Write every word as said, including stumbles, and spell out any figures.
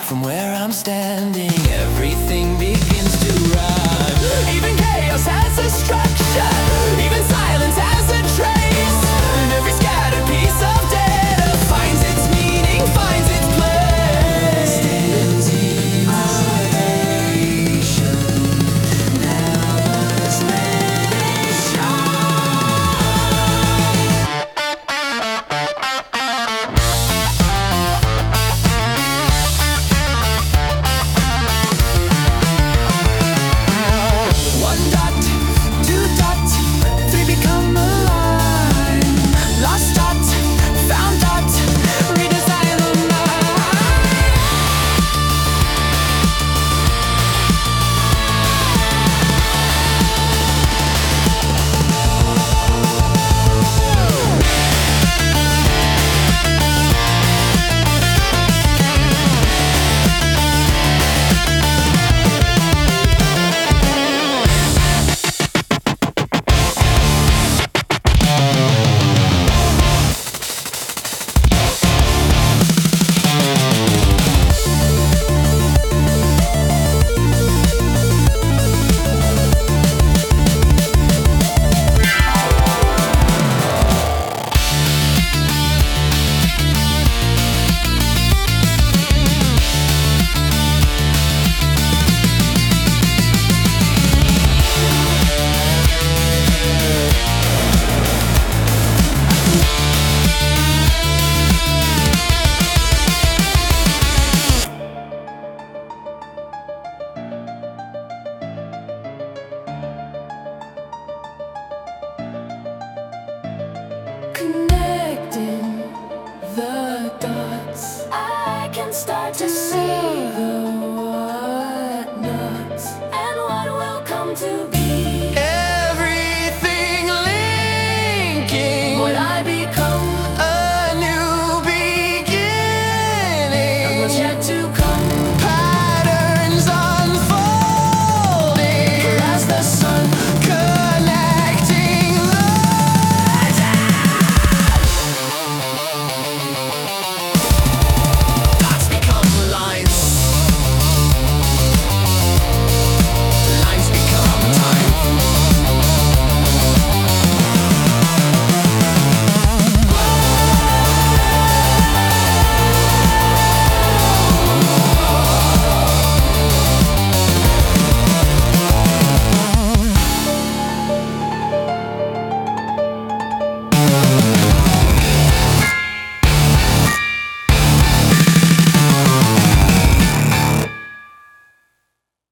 from where I'm standing, everything begins to rhyme. Even chaos has a structure, even silence has a trace. Every scattered piece of data finds its meaning, finds its place. Demonization, never let it One dot, two dot, three become a line. Lost dot, found dot, redesign the mind. Connecting the dots, I can start to see